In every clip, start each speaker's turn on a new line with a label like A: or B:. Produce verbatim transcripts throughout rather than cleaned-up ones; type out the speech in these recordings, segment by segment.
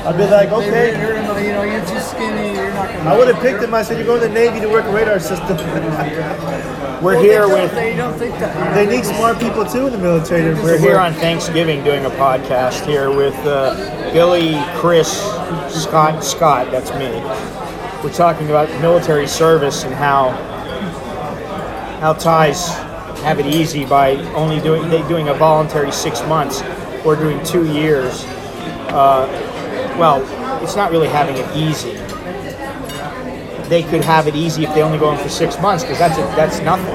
A: I'd be like, okay.
B: They heard him, you know, you're too skinny. You're not gonna.
A: I would have picked him. I said, you're going to the Navy to work a radar system.
C: We're
B: well,
C: here
B: they
C: with.
B: They don't think that.
A: They need smart people too in the military.
C: We're here on Thanksgiving doing a podcast here with uh, Billy, Chris, Scott, Scott. That's me. We're talking about military service and how how ties have it easy by only doing they doing a voluntary six months or doing two years. Uh, well, it's not really having it easy. They could have it easy if they only go in for six months because that's a, that's nothing.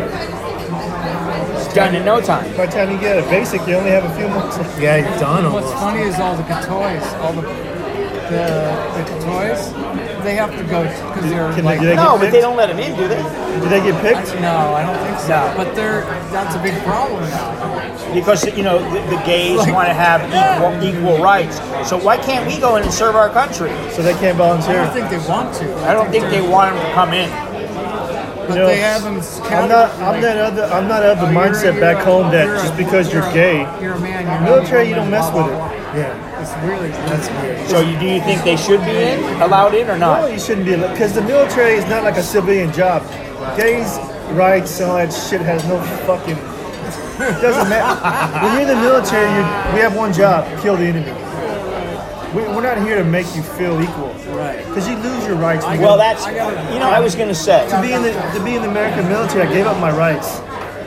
C: It's done in no time.
A: By the time you get a basic, you only have a few months.
D: Yeah, you're done almost.
B: What's funny is all the toys, all the the, the toys, they have to go because they're
A: Can
B: like.
A: they, do they
C: No,
A: get
C: but they
A: picked?
C: don't let them in, do they?
A: Do they get picked?
B: No, I don't think so.
C: No.
B: But they're that's a big problem now.
C: Because you know the, the gays want to have equal equal rights. So why can't we go in and serve our country?
A: So they can't
B: I
A: volunteer.
B: don't think they want to.
C: I don't think they want them to come in.
B: But
A: You know,
B: they have them.
A: I'm not. I'm not of the. I'm not of the
B: Oh, you're-
A: mindset
B: you're
A: back
B: a-
A: home that
B: you're a-
A: just because you're
B: a-
A: gay,
B: you're a man. You're
A: military,
B: not
A: you don't
B: blah,
A: mess
B: blah,
A: with it.
B: blah.
D: Yeah,
B: It's really
D: that's weird.
C: So you, do you think they should be in, allowed in, or
A: No,
C: not?
A: you shouldn't be, because the military is not like a civilian job. Gays' rights and all that shit has no fucking. It doesn't matter. When you're in the military, you we have one job: kill the enemy. We, we're not here to make you feel equal,
B: Right.
A: because you lose your rights. when
C: Well,
A: you-
C: that's you know I was going to say.
A: to be in the to be in the American military, I gave up my rights.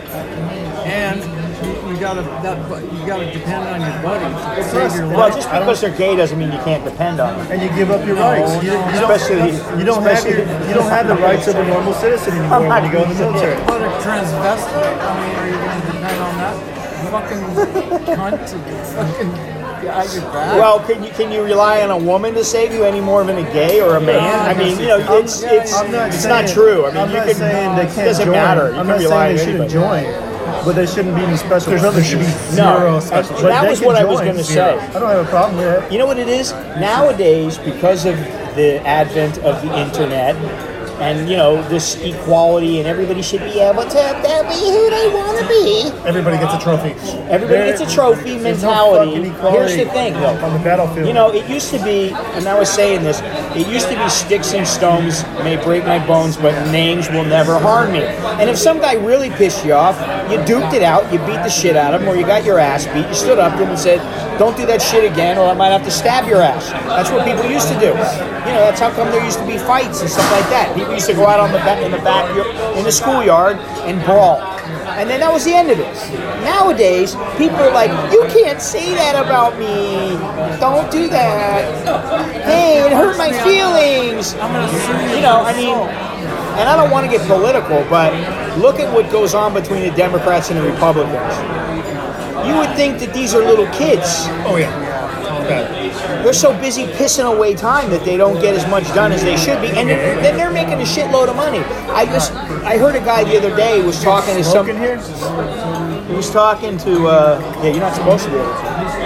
B: And you, you gotta that, but you gotta depend on your buddy to save your
C: Well,
B: life.
C: just because they're gay doesn't mean you can't depend on them.
A: And you give up your
B: No,
A: rights. You,
B: no,
A: you don't,
C: especially-
A: you don't have your,
C: especially-
A: you don't have the rights of a normal citizen anymore when you go in the military.
B: But a transvestite, I mean, are you gonna depend on that fucking cunt to fucking got your back?
C: Well, can you can you rely on a woman to save you any more than a gay or a man? I mean, you know, it's it's
A: I'm not
C: it's
A: saying,
C: not true. I mean,
A: I'm
C: you
A: not
C: can.
A: saying they
C: It
A: can't
C: doesn't
A: join.
C: matter. You
A: I'm
C: can
A: not
C: rely
A: saying
C: on
A: they shouldn't
C: anybody.
A: join, but there shouldn't be any special.
D: There's
A: privileges.
D: there should be
C: No,
D: zero
C: and
D: special.
A: But
C: that
A: they
C: was
A: can
C: what I was
A: join.
C: going to say.
A: I don't have a problem with it.
C: You know what it is? Nowadays, because of the advent of the internet and, you know, this equality and everybody should be able to be who they want to be.
D: Everybody gets a trophy.
C: Everybody gets a trophy
A: There's no
C: mentality.
A: fucking equality
C: Here's the thing, though.
A: on the battlefield.
C: You know, it used to be, and I was saying this, it used to be sticks and stones may break my bones, but names will never harm me. And if some guy really pissed you off, you duked it out, you beat the shit out of him, or you got your ass beat, you stood up to him and said, don't do that shit again, or I might have to stab your ass. That's what people used to do. You know, that's how come there used to be fights and stuff like that. People used to go out on the back, in the back, in the schoolyard and brawl. And then that was the end of it. Nowadays, people are like, you can't say that about me. Don't do that. Hey, it hurt my feelings.
B: I'm gonna sue you.
C: You know, I mean, and I don't want to get political, but look at what goes on between the Democrats and the Republicans. You would think that these are little kids.
D: Oh yeah. Okay.
C: They're so busy pissing away time that they don't get as much done as they should be, and then then they're making a shitload of money. I just, I heard a guy the other day was talking to some.
A: Smoking here?
C: He was talking to. Uh, yeah, you're not supposed to be able to.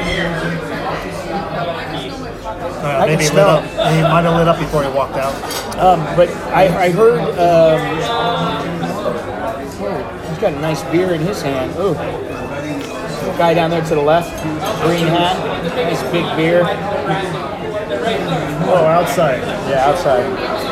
D: Uh,
C: I
D: maybe
C: can
D: he lit
C: smell
D: up.
C: it.
D: He might have lit up before he walked out.
C: Um, but I, I heard. Um, oh, he's got a nice beer in his hand. Ooh. Guy down there to the left, green hat, nice big beer.
A: Oh, outside.
C: Yeah, outside.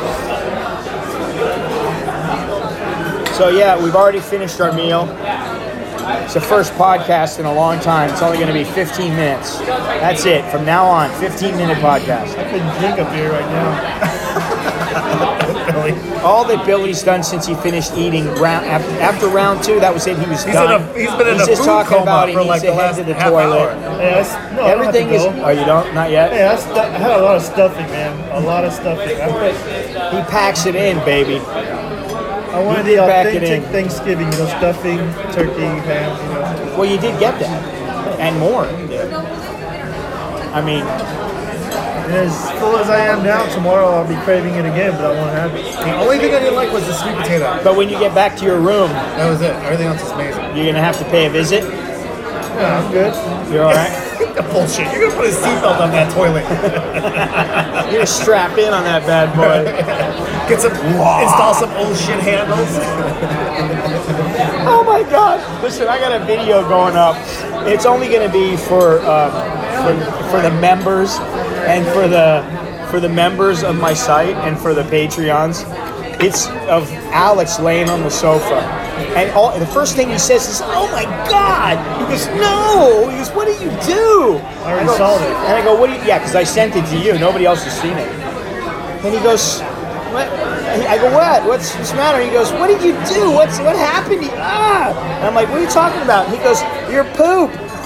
C: So yeah, we've already finished our meal. It's the first podcast in a long time. It's only going to be fifteen minutes. That's it. From now on, fifteen minute podcast.
A: I couldn't drink a beer right now.
D: Billy.
C: All that Billy's done since he finished eating round after, after round two, that was it. He was
D: He's
C: done.
D: in a, he's been in
C: He's
D: a
C: just
D: food
C: talking
D: coma
C: about he
D: for
C: needs
D: like
C: to
D: the
C: head
D: last
C: to the
D: half
C: toilet.
D: hour.
A: Hey, I, s- no,
C: Everything
A: I
C: is.
A: don't have to go.
C: Oh, you don't? Not yet.
A: Hey, I, stu- I had a lot of stuffing, man. A lot of stuffing. I,
C: He packs it in, baby.
A: I wanted
C: You
A: the
C: did back it
A: authentic
C: in.
A: Thanksgiving, you know, stuffing, turkey, ham, you know.
C: Well, you did get that, and more. I mean,
A: And as full as I am now, tomorrow I'll be craving it again, but I won't have it.
D: The only thing I didn't like was the sweet potato.
C: but when you get back to your room,
D: That was it. Everything else is amazing.
C: you're gonna have to pay a visit.
A: Yeah, I'm good.
C: You're all right.
D: Bullshit. You're gonna put a seatbelt on that toilet.
C: You're gonna strap in on that bad boy.
D: Get some, install some old shit handles.
C: Oh my God! Listen, I got a video going up. It's only gonna be for uh, for, for the members. And for the for the members of my site and for the Patreons, it's of Alex laying on the sofa. And all, the first thing he says is, "Oh my God!" He goes, "No!" He goes, "What did you do?"
A: I already
C: go,
A: saw it.
C: And I go, "What do you?" Yeah, because I sent it to you. Nobody else has seen it. And he goes, "What?" I go, "What? What's, what's the matter?" He goes, "What did you do? What's what happened?" He, ah! And I'm like, "What are you talking about?" And he goes, "Your poop."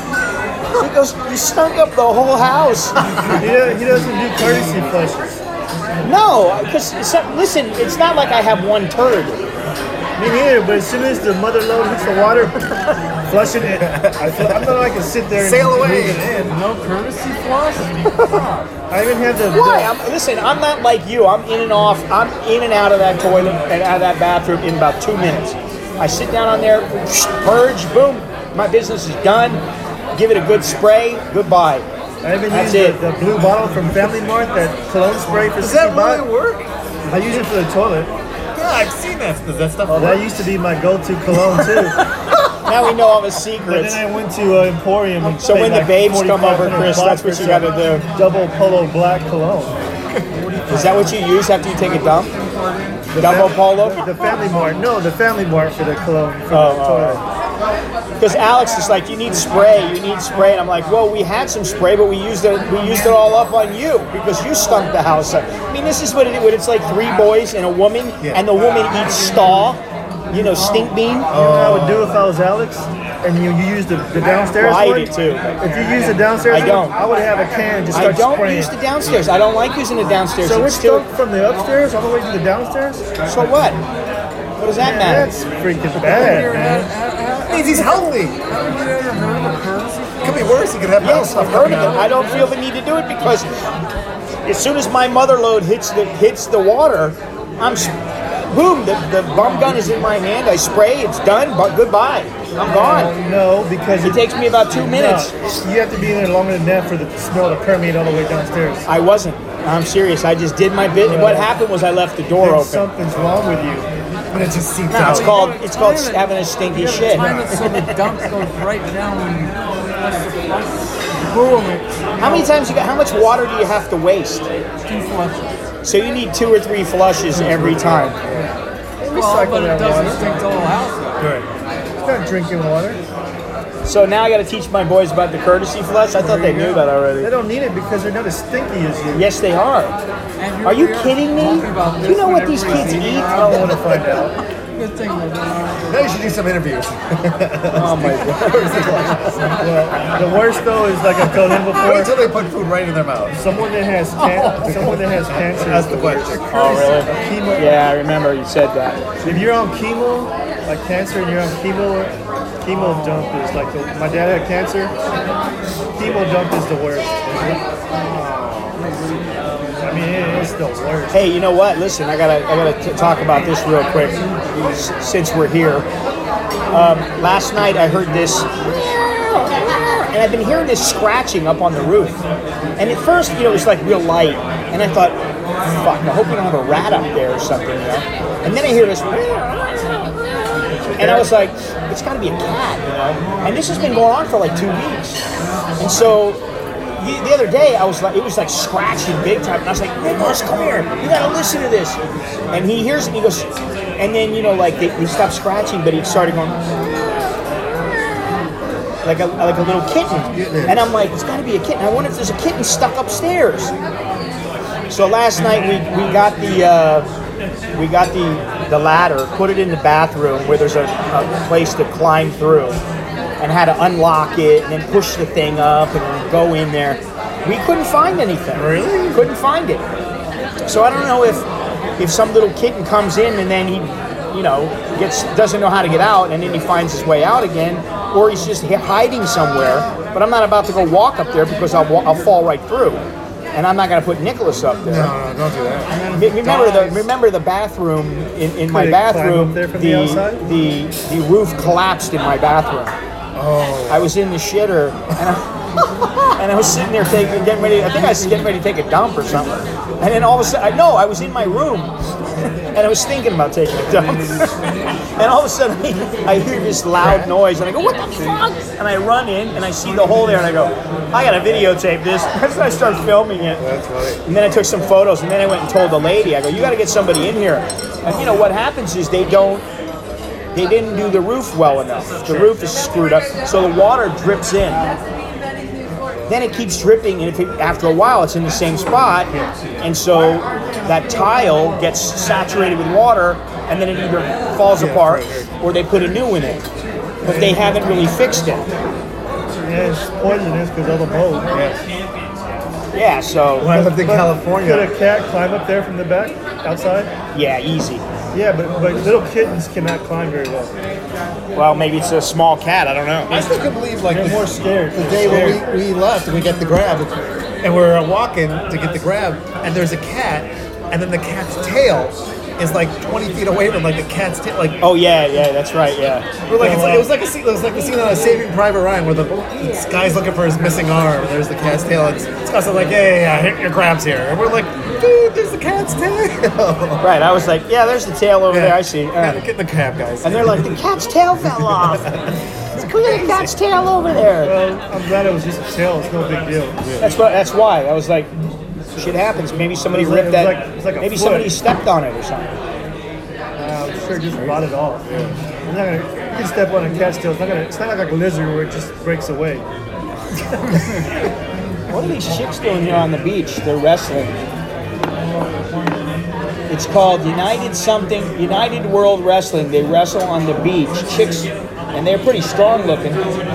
C: He goes, "You stunk up the whole house."
A: He, does, he doesn't do courtesy flushes.
C: No, because listen, it's not like I have one turd.
A: Me neither, but as soon as the mother load hits the water, flushing it. I feel, I'm not like to sit there and
D: Sail away.
A: move it in.
B: No courtesy floss?
A: I even have the.
C: Why? I'm, listen, I'm not like you. I'm in and off. I'm in and out of that toilet and out of that bathroom in about two minutes. I sit down on there, purge, boom. My business is done. Give it a good spray. Goodbye.
A: I even
C: That's
A: use
C: it.
A: the, the blue bottle from Family Mart, that cologne spray for
D: Does
A: sixty
D: that really
A: bucks.
D: work?
A: I use it for the toilet.
D: Yeah, I've seen that. Does that stuff
A: Oh,
D: work?
A: that used to be my go-to cologne too.
C: Now we know all the
A: But
C: secrets.
A: then I went to uh, Emporium and
C: So
A: paid
C: when the
A: like
C: babes come over,
A: forty-five hundred
C: Chris,
A: bucks
C: that's what
A: for
C: you gotta
A: some
C: do.
A: Double Polo black cologne.
C: Is that what you use after you take a dump? Double polo?
A: The, the Family Mart. No, the Family Mart for the cologne for
C: Oh,
A: the
C: oh,
A: toilet.
C: Because Alex is like, you need spray, you need spray, and I'm like, well, we had some spray, but we used it, we used it all up on you because you stunk the house up. I mean, this is what it, what it's like: three boys and a woman, and the woman eats staw, you know, stink bean.
A: You know what I would do if I was Alex, and you, you use the, the downstairs
C: Well, I
A: one?
C: do too.
A: If you use the downstairs
C: I don't.
A: one, I would have a can and just
C: I
A: start
C: don't
A: spraying.
C: use the downstairs. I don't like using the downstairs.
A: So we're
C: It's too-
A: stuck from the upstairs all the way to the downstairs?
C: So what? What does that matter?
A: That's freaking bad, man.
D: It means he's healthy.
B: Have you ever heard of a courtesy floss?
D: Could be worse. He could have
C: Yes,
D: stuff
C: I've heard of
D: coming
C: it.
D: out.
C: I don't feel the need to do it because as soon as my mother load hits the hits the water, I'm s- boom. The, the bum gun is in my hand. I spray. It's done. But goodbye. I'm gone.
A: No, because
C: It takes me about two minutes.
A: No, you have to be in there longer than that for the smell to permeate all the way downstairs.
C: I wasn't. I'm serious. I just did my bit. What happened was I left the door
A: Then
C: open.
A: something's wrong with you.
D: But it just seeps
C: No,
D: out.
C: it's called it's called
B: Time it.
C: having a stinky
B: You
C: shit.
B: gotta time it so the dump goes right down when you flush the flush. Boom, it's
C: How many times you got? How much water do you have to waste?
B: two flushes.
C: So you need two or three flushes every time.
B: Well,
A: Recycle
B: but it
A: that
B: doesn't
A: water.
B: stink the whole house.
A: It's not drinking water.
C: So now I got to teach my boys about the courtesy flush. I thought they knew that
A: They
C: already.
A: don't need it because they're not as stinky as you.
C: Yes, they are.
B: And here
C: Are you
B: we
C: kidding me?
B: talking about
C: Do you
B: this
C: know
B: when
C: what these
B: everybody's
C: kids
B: eating
C: eat?
A: I don't want to find out.
B: Good thing that they're
D: Now you should do some interviews.
C: Oh my god.
A: Well, the worst though is like I've told him
D: Wait
A: before.
D: until they put food right in their mouth.
A: Someone that has can- someone that has cancer.
D: That's
A: is
D: the question.
C: Oh really?
A: Chemo.
C: Yeah, I remember you said that.
A: If you're on chemo, like cancer, and you're on chemo, chemo dump is like the, my dad had cancer. Chemo dump is the worst. I mean, it is the worst.
C: Hey, you know what? Listen, I gotta I gotta t- talk about this real quick s- since we're here. Um, last night I heard this, and I've been hearing this scratching up on the roof. And at first, you know, it was like real light, and I thought, fuck, I hope we don't have a rat up there or something, you know. And then I hear this, and I was like, it's got to be a cat, you know. And this has been going on for like two weeks, and so. The, the other day, I was like, it was like scratching big time, and I was like, Nicholas, come here, you gotta listen to this. And he hears it, and he goes, and then you know, like they, he stopped scratching, but he started going like a like a little kitten, and I'm like, it's got to be a kitten. I wonder if there's a kitten stuck upstairs. So last night we we got the uh, we got the the ladder, put it in the bathroom where there's a, a place to climb through. And had to unlock it and then push the thing up and go in there. We couldn't find anything.
A: Really?
C: Couldn't find it. So I don't know if if some little kitten comes in and then he, you know, gets doesn't know how to get out and then he finds his way out again, or he's just hiding somewhere. But I'm not about to go walk up there because I'll wa- I'll fall right through, and I'm not going to put Nicholas up there.
D: No, no, don't do that.
C: Me- Remember the remember the bathroom in, in my
A: Could it climb
C: bathroom.
A: up there from
C: the
A: the outside?
C: the the roof collapsed in my bathroom.
D: Oh.
C: I was in the shitter, and I, And I was sitting there taking, getting ready. I think I was getting ready to take a dump or something. And then all of a sudden, I no, I was in my room, and I was thinking about taking a dump. And all of a sudden, I hear this loud noise, and I go, "What the fuck?" And I run in, and I see the hole there, and I go, "I gotta videotape this." So I start filming it.
A: That's right.
C: And then I took some photos, and then I went and told the lady, I go, "You got to get somebody in here." And you know what happens is they don't, they didn't do the roof well enough. The roof is screwed up, so the water drips in. Then it keeps dripping, and if it, after a while, it's in the same spot, and so that tile gets saturated with water, and then it either falls apart or they put a new in it. But they haven't really fixed it.
A: Yeah, it's poisonous because of the mold. Yeah.
C: Yeah, so
D: When I lived in California.
A: Could a cat climb up there from the back, outside?
C: yeah, easy.
A: Yeah, but, but little kittens cannot climb very well.
C: Well, maybe it's a small cat. I don't know.
D: I still can believe like
A: They're
D: the,
A: more scared.
D: the day when we, we left and we get the grab, and we're walking to get the grab, and there's a cat, and then the cat's tail is like twenty feet away from like the cat's tail. Like
C: Oh yeah, yeah, that's right. Yeah.
D: we're like, it's like it was like a scene. It was like the scene on Saving Private Ryan where the this guy's looking for his missing arm. And there's the cat's tail. And Scott's like, yeah, yeah, yeah, hit your grabs here, and we're like, dude, there's the cat's tail.
C: Right. I was like, yeah, there's the tail over there. I see.
D: Yeah,
C: Uh,
D: get the cab, guys.
C: and they're like, the cat's tail fell off. Look at the cat's tail over there.
A: Well, I'm glad it was just a tail. It's no big deal.
C: That's what. That's why I was like, shit happens. Maybe somebody
A: It was like-
C: ripped
A: it was
C: that.
A: like- it was like a
C: maybe
A: foot.
C: somebody stepped on it or something.
A: Uh, I'm sure it just rotted off. I'm not gonna, you can step on a cat's tail. It's not, gonna, it's not like a lizard where it just breaks away.
C: What are these chicks doing here on the beach? They're wrestling. It's called United something, United World Wrestling. They wrestle on the beach. Chicks, and they're pretty strong looking.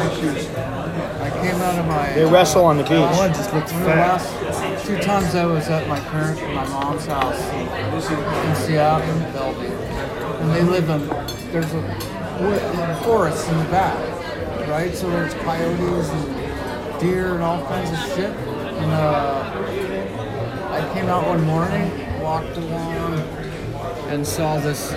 B: I came out of my.
C: They wrestle on the
A: One
C: beach.
A: just looks
B: The
A: fat.
B: last two times I was at my parents, my mom's house in Seattle, in Bellevue, and they live in there's a wood, forest in the back, right? So there's coyotes and deer and all kinds of shit. And uh, I came out one morning, walked along, and saw this.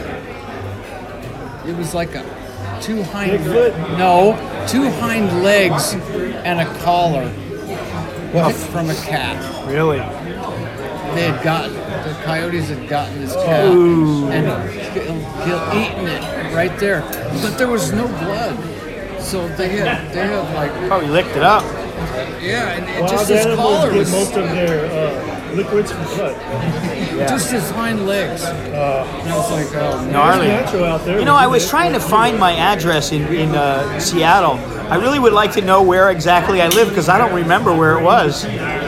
B: It was like a two hind
A: Bigfoot?
B: no two hind legs and a collar from a cat.
C: Really?
B: They had gotten the coyotes had gotten this cat and kill- kill- eaten it right there, but there was no blood. So they had they had like
C: Probably licked it up.
B: yeah, and it,
A: Wild
B: just his
A: animals
B: collar
A: get
B: was
A: most of their uh, liquids from blood.
B: just his hind legs. and I was like, oh,
C: Gnarly.
A: It's natural out there.
C: You know, I was trying to find my address in, in uh, Seattle. I really would like to know where exactly I live because I don't remember where it was.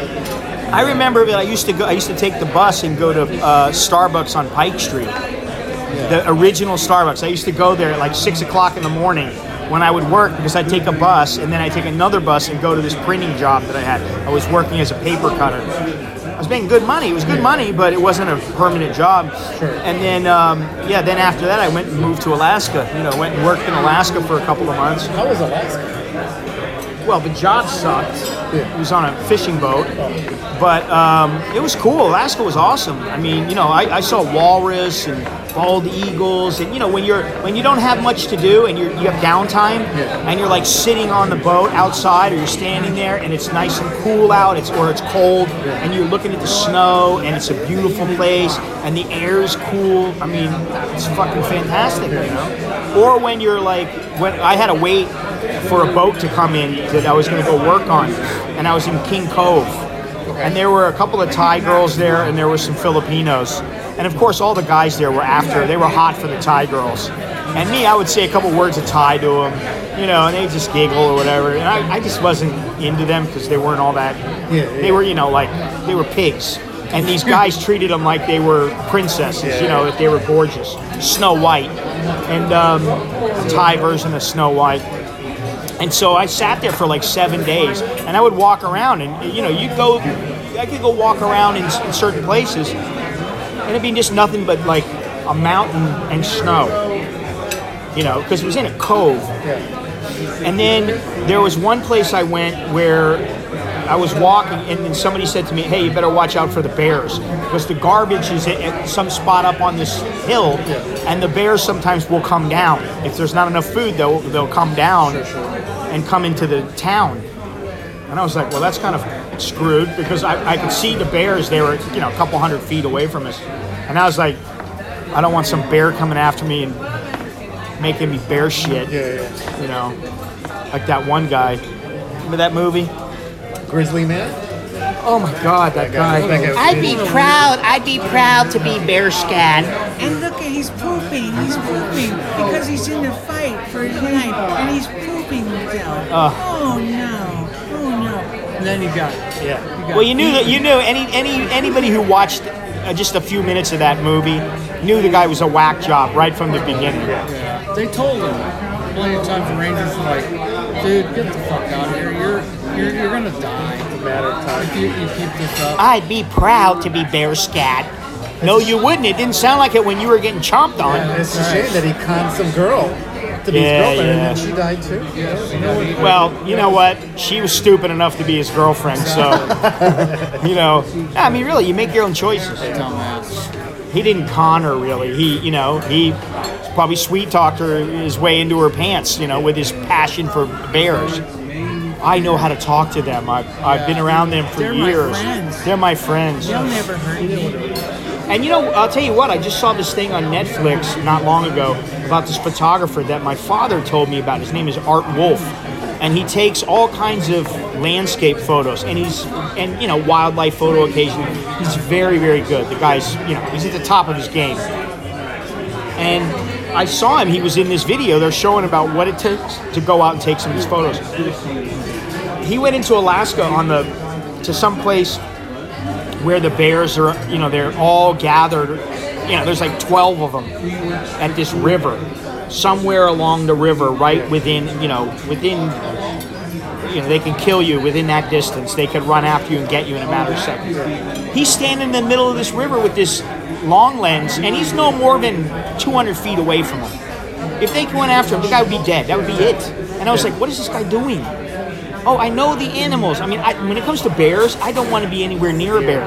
C: I remember that I used to go. I used to take the bus and go to uh, Starbucks on Pike Street, the original Starbucks. I used to go there at like six o'clock in the morning when I would work because I'd take a bus and then I'd take another bus and go to this printing job that I had. I was working as a paper cutter. I was making good money. It was good money, but it wasn't a permanent job. And then, um, yeah, then after that, I went and moved to Alaska. You know, went and worked in Alaska for a couple of months.
D: How was Alaska?
C: Well, the job sucked. It was on a fishing boat, but um, it was cool. Alaska was awesome. I mean, you know, I, I saw walrus and bald eagles, and you know, when you're when you don't have much to do and you you have downtime, and you're like sitting on the boat outside, or you're standing there, and it's nice and cool out, it's or it's cold, and you're looking at the snow, and it's a beautiful place, and the air is cool. I mean, it's fucking fantastic, you know. Or when you're like, when I had to wait for a boat to come in that I was going to go work on, and I was in King Cove, and there were a couple of Thai girls there, and there were some Filipinos, and of course all the guys there were after, they were hot for the Thai girls, and me, I would say a couple words of Thai to them, you know, and they just giggle or whatever, and I, I just wasn't into them because they weren't all that,
D: Yeah,
C: they were, you know, like, they were pigs, and these guys treated them like they were princesses, you know, that they were gorgeous, Snow White, and um, the Thai version of Snow White. And so I sat there for like seven days, and I would walk around, and you know, you go, I could go walk around in, in certain places, and it'd be just nothing but like a mountain and snow, you know, because it was in a cove. And then there was one place I went where I was walking, and then somebody said to me, "Hey, you better watch out for the bears, because the garbage is at some spot up on this hill, and the bears sometimes will come down. If there's not enough food, they'll they'll come down and come into the town." And I was like, well, that's kind of screwed because I, I could see the bears. They were, you know, a couple hundred feet away from us. And I was like, I don't want some bear coming after me and making me bear shit.
D: Yeah, yeah.
C: You know, like that one guy. Remember that movie?
D: Grizzly Man?
C: Oh my God, that guy.
D: That guy was
C: I'd be
D: big.
C: proud. I'd be proud to be bear scat.
B: And look at he's pooping. He's pooping because he's in the fight for his life, and he's pooping himself.
C: Uh.
B: oh no! Oh no! And then you got
D: Yeah.
B: you got
C: Well, you knew that you knew any any anybody who watched uh, just a few minutes of that movie knew the guy was a whack job right from the beginning.
B: Yeah. They told him plenty of times. The Rangers were like, "Dude, get the fuck out of here. You're you're you're gonna die
D: Matter of time.
B: if you, you keep this up."
C: I'd be proud to be bear scat. No, you wouldn't. It didn't sound like it when you were getting chomped on.
D: And it's a shame that he conned some girl to be
C: Yeah,
D: his girlfriend,
C: yeah.
D: and then she died too.
B: Yes,
D: You know what?
C: Well, you know what? She was stupid enough to be his girlfriend, so you know. I mean, really, you make your own choices.
B: Dumbass.
C: He didn't con her, really. He, you know, he probably sweet talked her his way into her pants, you know, with his passion for bears. I know how to talk to them. I've, I've been around them for
B: They're my
C: years.
B: friends.
C: They're my friends.
B: They'll never hurt me.
C: And you know, I'll tell you what, I just saw this thing on Netflix not long ago about this photographer that my father told me about. His name is Art Wolf. And he takes all kinds of landscape photos, and he's, and you know, wildlife photo occasionally. He's very, very good. The guy's, you know, he's at the top of his game. And I saw him, he was in this video, they're showing about what it takes to go out and take some of these photos. He went into Alaska on the, to some place where the bears are, you know, they're all gathered, you know, there's like twelve of them at this river, somewhere along the river, right within, you know, within, you know, they can kill you within that distance. They could run after you and get you in a matter of seconds. He's standing in the middle of this river with this long lens, and he's no more than two hundred feet away from him. If they went after him, the guy would be dead. That would be it. And I was like, what is this guy doing? Oh, I know the animals. I mean, I, when it comes to bears, I don't want to be anywhere near a bear.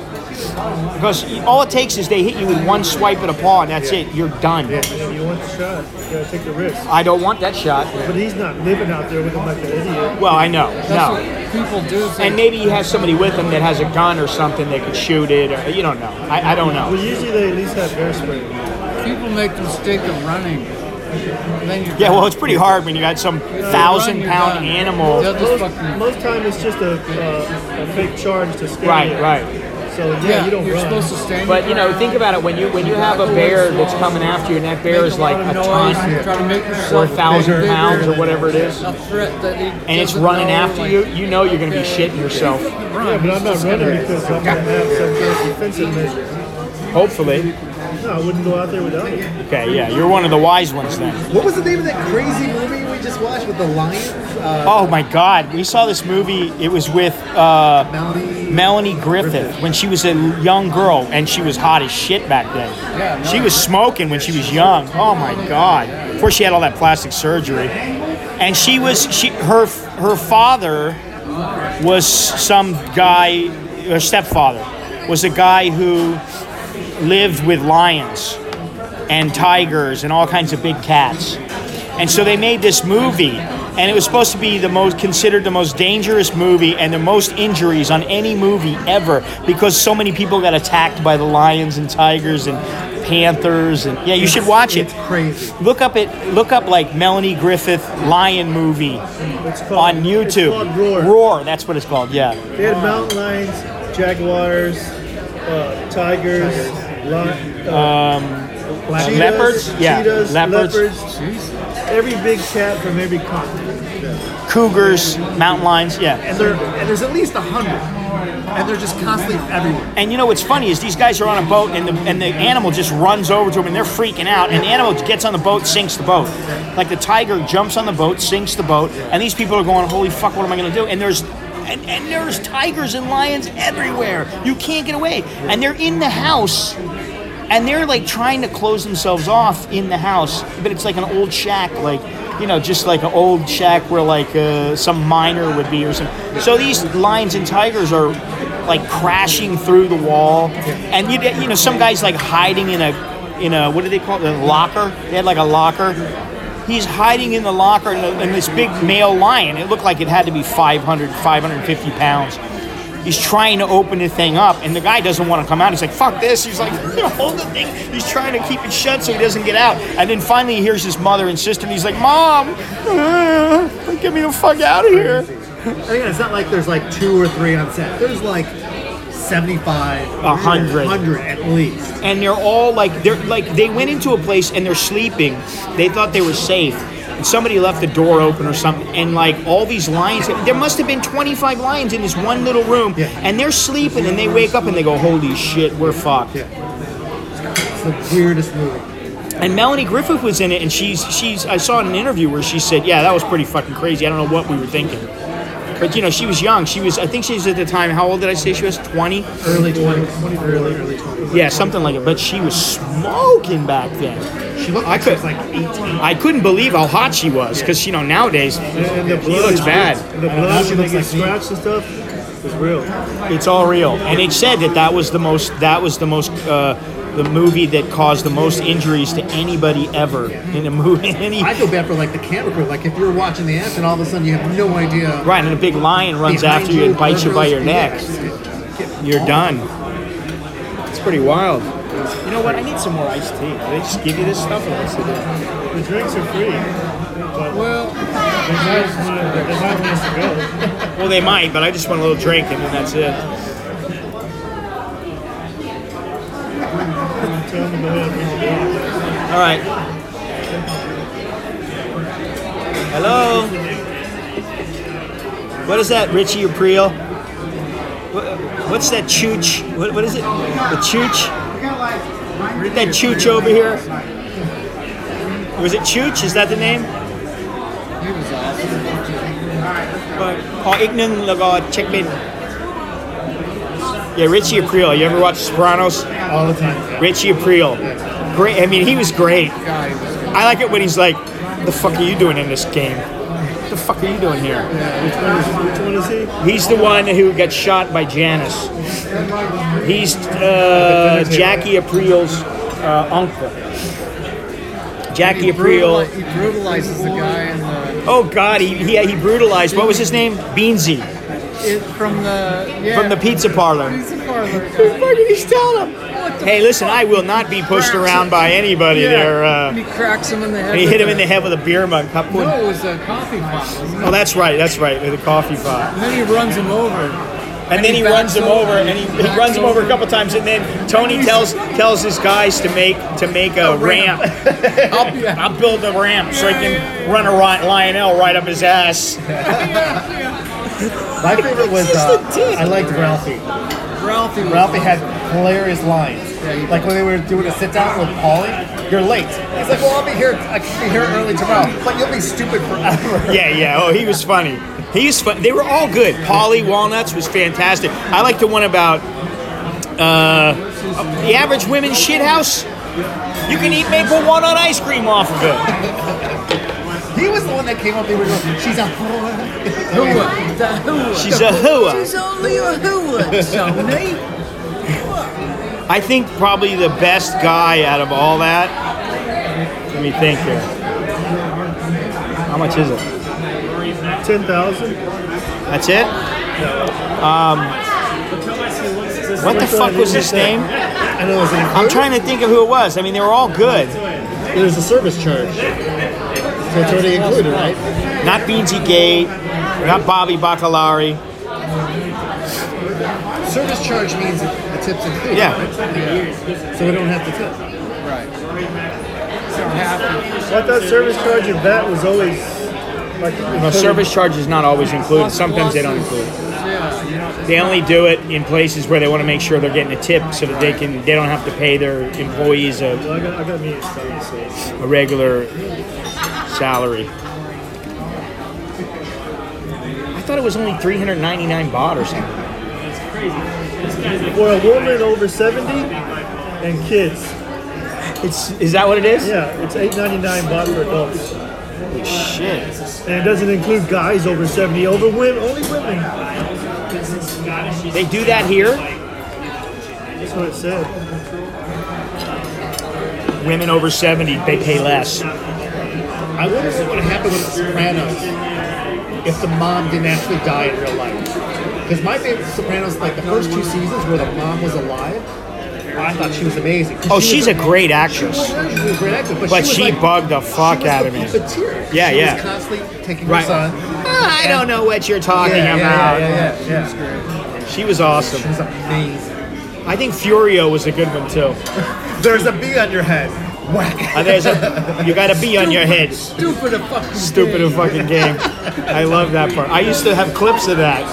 D: Yeah.
C: Because all it takes is they hit you with one swipe of the paw, and that's it. You're done.
A: You want the shot, you gotta take the risk.
C: I don't want that shot.
A: But he's not living out there with him like an idiot.
C: Well, I know.
B: That's
C: No.
B: what people do. Say,
C: And maybe he has somebody with him that has a gun or something that could shoot it, or you don't know. I, I don't
A: Well,
C: know.
A: usually they at least have bear spray.
B: people make the mistake of running. And then you're
C: Yeah, well, it's pretty hard when you got some thousand
B: you're
C: pound
B: done.
C: animal.
B: They'll just
A: Most,
B: fucking-
A: most time it's just a, uh, a fake charge to scare
C: Right,
A: you.
C: right.
A: So yeah,
B: Yeah,
A: you don't
B: you're
A: run.
B: supposed to stand.
C: But you know, think about it when you when you have a bear that's coming after you, and that bear is like a
B: noise,
C: ton
B: try to make
C: or a
B: yourself
C: thousand
B: bigger,
C: pounds or whatever it is,
B: a threat that he
C: and it's
B: doesn't
C: running
B: know,
C: after
B: like,
C: you, you know you're going to be shitting yourself.
A: Yeah, but I'm not running because I'm gonna have some kind of defensive measure.
C: Hopefully.
A: No, I wouldn't go out there without it.
C: Okay, yeah, you're one of the wise ones then.
D: What was the name of that crazy movie we just watched with the lions? Uh,
C: Oh my God, we saw this movie. It was with uh,
D: Melanie.
C: Melanie Griffith when she was a young girl, and she was hot as shit back then.
B: Yeah,
C: She was smoking when she was young. Oh my God! Before she had all that plastic surgery, and she was she her her father was some guy, her stepfather was a guy who lived with lions and tigers and all kinds of big cats. And so they made this movie, and it was supposed to be the most considered the most dangerous movie and the most injuries on any movie ever because so many people got attacked by the lions and tigers and panthers. And yeah, you should watch it.
D: It's crazy.
C: Look up it. Look up like Melanie Griffith lion movie
A: It's called,
C: on YouTube.
A: It's called Roar.
C: Roar. That's what it's called. Yeah.
A: They had mountain lions, jaguars, uh, tigers, li- uh, cheetahs,
C: leopards? Yeah,
A: cheetahs,
C: leopards.
A: leopards. Every big cat from every continent.
C: Cougars, mountain lions. Yeah.
D: And, there, and there's at least a hundred. And they're just constantly everywhere.
C: And you know what's funny is these guys are on a boat and the and the animal just runs over to them and they're freaking out and the animal gets on the boat, sinks the boat. Like the tiger jumps on the boat, sinks the boat, and these people are going, holy fuck, what am I gonna do? And there's and, and there's tigers and lions everywhere. You can't get away. And they're in the house and they're like trying to close themselves off in the house, but it's like an old shack, like you know, just like an old shack where like uh, some miner would be or something. So these lions and tigers are like crashing through the wall, and you you know some guys like hiding in a in a what do they call it, a locker? They had like a locker, He's hiding in the locker in, the, in this big male lion. It looked like it had to be five hundred, five hundred fifty pounds. He's trying to open the thing up, and the guy doesn't want to come out. He's like, fuck this. He's like, hold the thing. He's trying to keep it shut so he doesn't get out. And then finally he hears his mother and sister, and he's like, Mom, uh, get me the fuck out of here.
D: Again, it's not like there's like two or three on set. There's like seventy-five,
C: A hundred.
D: one hundred at least.
C: And they're all like, they're like, they went into a place and they're sleeping. They thought they were safe. And somebody left the door open or something. And like all these lions, there must have been twenty-five lions in this one little room.
D: Yeah.
C: And they're sleeping and they wake up and they go, holy shit, we're fucked.
D: Yeah. It's the weirdest movie.
C: And Melanie Griffith was in it, and she's, she's, I saw in an interview where she said, yeah, that was pretty fucking crazy. I don't know what we were thinking. But, you know, she was young. She was, I think she was at the time, how old did I say she was? twenty?
D: Early twenties. Early, early twenties.
C: Yeah, something like it. But she was smoking back then.
D: She looked like
C: I
D: she
C: could,
D: was like eighteen.
C: I couldn't believe how hot she was, because, you know, nowadays,
A: And the
C: she
A: blood
C: looks
A: is-
C: bad.
A: The
D: now
A: blood,
D: she
A: when they
D: looks
A: get
D: like me.
A: scratched and stuff, is real.
C: It's all real. And it said that that was the most, that was the most, uh, the movie that caused the most injuries to anybody ever in a movie. Any,
D: I feel bad for like the camera crew. Like if you're watching the action, all of a sudden you have no idea.
C: right, and a big lion runs
D: behind
C: after you and bites you by your neck.
D: Yeah.
C: You're done. It's pretty wild. You know what? I need some more iced tea. Do they just give you this stuff? Or what's it do?
A: The drinks are free. But
B: Well,
A: they're not, they're not supposed to go.
C: Well, they might, but I just want a little drink and then that's it.
A: Tell them to go ahead and bring it in.
C: All right. Hello. What is that, Richie Aprile? What, what's that chooch? What, what is it? The chooch? That chooch over here? Was it Chooch? Is that the name?
B: he was awesome.
C: Oh, Ignan Lago Checkmate. Yeah, Richie Aprile. You ever watch Sopranos?
D: All the time. Yeah.
C: Richie Aprile. Great. I mean, he was great.
B: Guy was good.
C: I like it when he's like, the fuck are you doing in this game? What the fuck are you doing here?
A: Which one is, which one is he?
C: He's the one who got shot by Janice. He's uh, Jackie Aprile's uh, uncle. Jackie
B: He,
C: Aprile.
B: brutali- he brutalizes the guy in the
C: Oh God, he, he he brutalized. What was his name? Beansy
B: it, from the yeah,
C: from the pizza parlor.
B: pizza parlor.
C: What did he tell him? Hey, listen, I will not be pushed around by anybody there.
B: And
C: Uh,
B: he cracks him in the head.
C: and he
B: with
C: hit him
B: a-
C: in the head with a beer mug. Kapun.
B: No, it was a coffee pot. Wasn't it?
C: Oh, that's right, that's right, with a coffee pot.
B: And then he runs him over.
C: And then he runs him over, and he, he runs him over a couple times, and then Tony tells tells his guys to make to make a ramp. I'll, I'll build a ramp so he can run a ri- Lionel right up his ass.
D: My favorite was uh, I liked Ralphie.
B: Ralphie. was
D: Ralphie had
B: awesome.
D: hilarious lines.
B: Yeah, he-
D: Like when they were doing a sit down with Paulie, you're late. He's like, well, I'll be here. I can be here early tomorrow, but you'll be stupid forever.
C: Yeah, yeah. Oh, he was funny. He's fun. They were all good. Polly Walnuts was fantastic. I like the one about uh, the average women's shithouse. You can eat maple walnut ice cream off of it.
D: He was the one that came up. They were going, she's a
B: Hooah. The hooah.
C: She's a hooah.
B: She's only a hooah, Tony.
C: I think probably the best guy out of all that. Let me think here. How much is it?
A: Ten thousand.
C: That's it? Um, what the fuck was his name?
D: I know it was an
C: I'm trying to think of who it was. I mean, they were all good.
D: There's a service charge. So it's already included, right?
C: Not Beansy Gate, not Bobby Bacalari.
D: Service charge means the tip's included.
C: Yeah.
D: Right? So we don't have to tip.
B: Right. So happy.
A: So I thought service charge of that was always like
C: No, service charge is not always included. Sometimes they don't include it.
B: Yeah, you know,
C: They only do it in places where they want to make sure they're getting a tip so that they can they don't have to pay their employees a,
A: I got, I got me a study, so.
C: a regular salary. I thought it was only three hundred ninety-nine baht or something.
A: For a woman over seventy and kids,
C: It's is that what it is?
A: yeah, it's eight ninety-nine baht for adults.
C: Holy shit.
A: And it doesn't include guys over seventy, over women, only women.
C: They do that here?
A: That's what it said.
C: Women over seventy, they pay less.
D: I wonder what would happen with The Sopranos if the mom didn't actually die in real life. Because my favorite Sopranos, like the first two seasons where the mom was alive, I thought she was amazing.
C: Oh,
D: she
C: she's
D: was
C: a great actress.
D: She was a great actress, but,
C: But
D: she,
C: she
D: was like,
C: bugged the fuck
D: she was
C: out
D: the
C: of me.
D: puppeteer.
C: Yeah,
D: she
C: yeah.
D: was constantly taking
C: Right.
D: her son.
C: Ah, I don't know what you're talking
D: Yeah,
C: about.
D: yeah, yeah, yeah, yeah.
C: She was awesome.
D: She was amazing.
C: I think Furio was a good one too.
D: There's a bee on your head. Whack.
C: Uh, there's a, you got a bee on your head.
B: Stupid a fucking
C: Stupid
B: game.
C: a fucking game. I love that part. I used to have clips of that.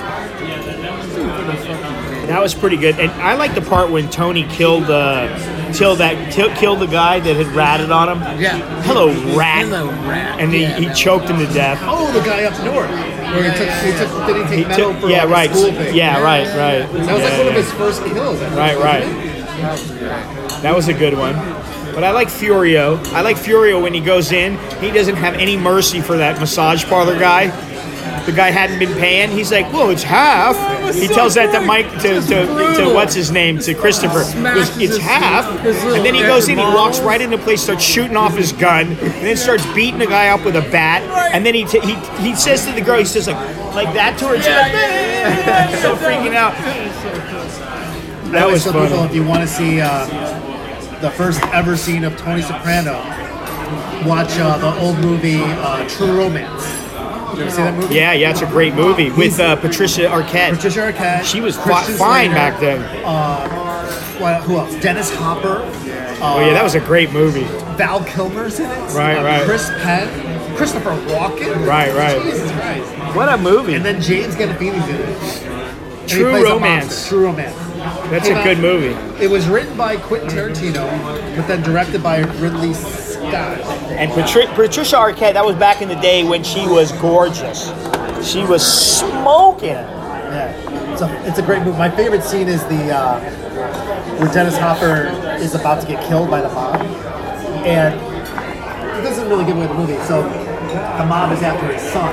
C: That was pretty good. And I like the part when Tony killed uh, killed that kill, killed the guy that had ratted on him.
B: Yeah.
C: Hello, rat.
B: Hello, rat.
C: And he,
B: Yeah,
C: he
B: that
C: choked him to death.
D: Oh, the guy up north. Where he took, he took, did he take
C: He
D: metal
C: took,
D: for
C: yeah,
D: like,
C: right.
D: a school thing?
C: Yeah, right, right.
D: That was
C: Yeah,
D: like one of
C: yeah.
D: his first kills. I think,
C: Right,
D: wasn't
C: right.
D: it?
C: That was a good one. But I like Furio. I like Furio when he goes in. He doesn't have any mercy for that massage parlor guy. The guy hadn't been paying. He's like, well, it's half. He tells that to Mike, to, to, to what's his name, to Christopher. He goes, it's half. And then he goes in, he walks right into the place, starts shooting off his gun, and then starts beating the guy up with a bat. And then he t- he he says to the girl, he says like like that to her. She's like, so freaking out.
D: I
C: That
D: always
C: was
D: tell people
C: funny.
D: if you want to see uh, the first ever scene of Tony Soprano, watch uh, the old movie uh, True Romance. You ever see that movie?
C: Yeah, yeah, it's a great movie with uh, Patricia Arquette.
D: Patricia Arquette.
C: She was fi-
D: Christian
C: fine
D: Slater,
C: back then.
D: What, who else? Dennis Hopper.
C: Oh yeah, that was a great movie.
D: Val Kilmer's in it.
C: Right,
D: uh,
C: right.
D: Chris Penn. Christopher Walken.
C: Right, right.
D: Jesus Christ.
C: What a movie.
D: And then James Gandolfini's in it. And he
C: True
D: plays a
C: Romance.
D: monster. True Romance.
C: That's
D: Came
C: a
D: out-
C: good movie.
D: It was written by Quentin Tarantino, but then directed by Ridley Scott.
C: And Patri- Patricia Arquette, that was back in the day when she was gorgeous. She was smoking.
D: Yeah, it's a, it's a great movie. My favorite scene is the uh, where Dennis Hopper is about to get killed by the mob, and it doesn't really give away the movie. So the mob is after his son,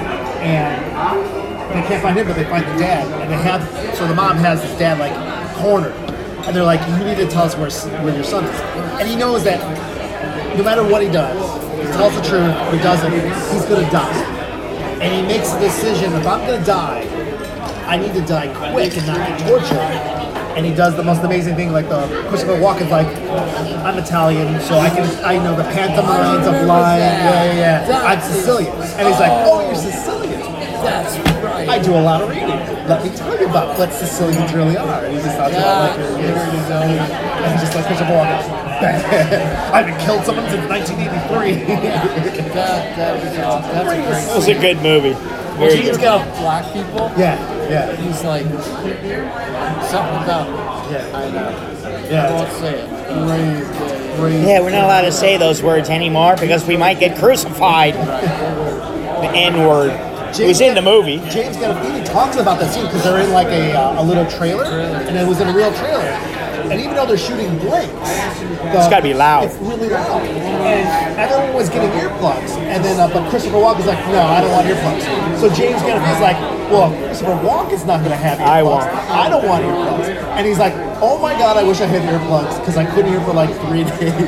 D: and they can't find him, but they find the dad, and they have so the mob has his dad like cornered, and they're like, "You need to tell us where where your son is," and he knows that no matter what he does, he tells the truth, or he doesn't, he's gonna die. And he makes the decision, if I'm gonna die, I need to die quick and not get tortured. And he does the most amazing thing, like the Christopher Walken's like, I'm Italian, so I can I know the pantomimes of lying. Yeah, yeah, yeah. I'm Sicilian. And he's like, oh, you're Sicilian.
B: That's right.
D: I do a lot of reading. Let me tell you about what Sicilians really are. And he just talks about like, and he's just like Christopher Walken. I haven't killed someone since nineteen eighty-three.
B: That, that was awesome. That's a great
C: It was a good movie. Very
D: James
C: good.
D: Gunn.
B: black people.
D: Yeah, yeah,
B: He's like something about.
D: yeah.
B: I know. I
D: Yeah.
B: won't say it. Crazy.
C: Yeah, we're not allowed to say those words anymore because we might get crucified. The N-word. It was in the movie.
D: James Gandolfini talks about that scene because they're in like a, uh, a little trailer, and it was in a real trailer. And even though they're shooting blanks, the,
C: It's gotta be loud.
D: It's really loud. And everyone was getting earplugs, and then uh, but Christopher Walken's like, no, I don't want earplugs. So James Gandolfini's like, well, Christopher Walken's not gonna have earplugs.
C: I won't.
D: I don't want earplugs. And he's like, oh my god, I wish I had earplugs because I couldn't hear for like three days.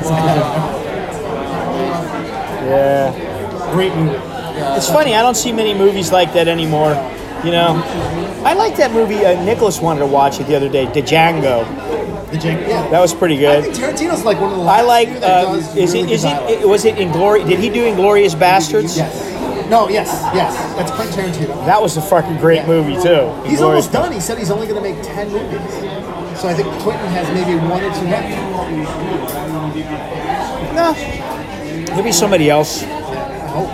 C: Yeah.
D: Great movie.
C: It's funny, I don't see many movies like that anymore. You know, I like that movie. Uh, Nicholas wanted to watch it the other day, Django.
D: The Jake, yeah.
B: That was pretty
D: I
B: good.
D: think Tarantino's like one of the
C: I
D: last
C: like.
D: few that
C: Uh,
D: does
C: is
D: really
C: it?
D: good
C: Is it?
D: dialogue.
C: it- Was it in Glory? Did he do Inglorious Bastards?
D: Yes. No, yes, yes. That's Quentin Tarantino.
C: That was a fucking great movie too.
D: He's
C: Inglourious
D: almost done. He said he's only going to make ten movies. So I think Quentin has maybe one or two left.
C: No. Maybe somebody else.
D: I hope.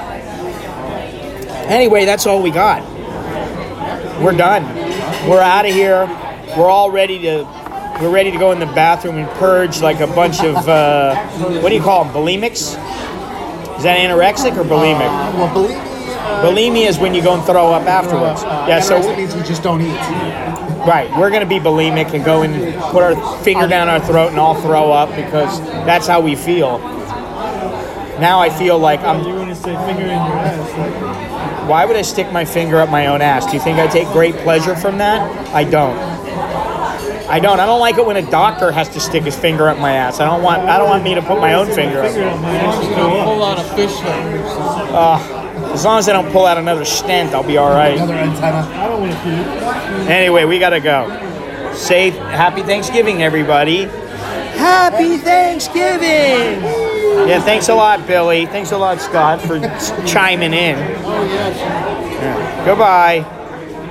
C: Anyway, that's all we got. We're done. We're out of here. We're all ready to. We're ready to go in the bathroom and purge like a bunch of. Uh, what do you call them? Bulimics? Is that anorexic or bulimic?
D: Uh, well, believe me, uh,
C: Bulimia is when you go and throw up afterwards.
D: uh,
C: Yeah. So
D: anorexic means we just don't eat.
C: right, we're gonna be bulimic and go and put our finger down our throat and all throw up because that's how we feel. Now I feel like I'm.
A: You want to say finger in your ass?
C: Why would I stick my finger up my own ass? Do you think I take great pleasure from that? I don't. I don't. I don't like it when a doctor has to stick his finger up my ass. I don't want. I don't want me to put my own finger up.
A: Finger on my
B: As long as
A: ass.
B: you don't pull out a fish head or something.
C: Uh, as long as I don't pull out another stent, I'll be all right.
D: Another antenna.
A: I don't want to pee.
C: Anyway, we gotta go. Say happy Thanksgiving, everybody. Happy Thanksgiving. Yeah, thanks a lot, Billy. Thanks a lot, Scott, for chiming in.
B: Oh, yeah, sure.
C: Yeah. Goodbye.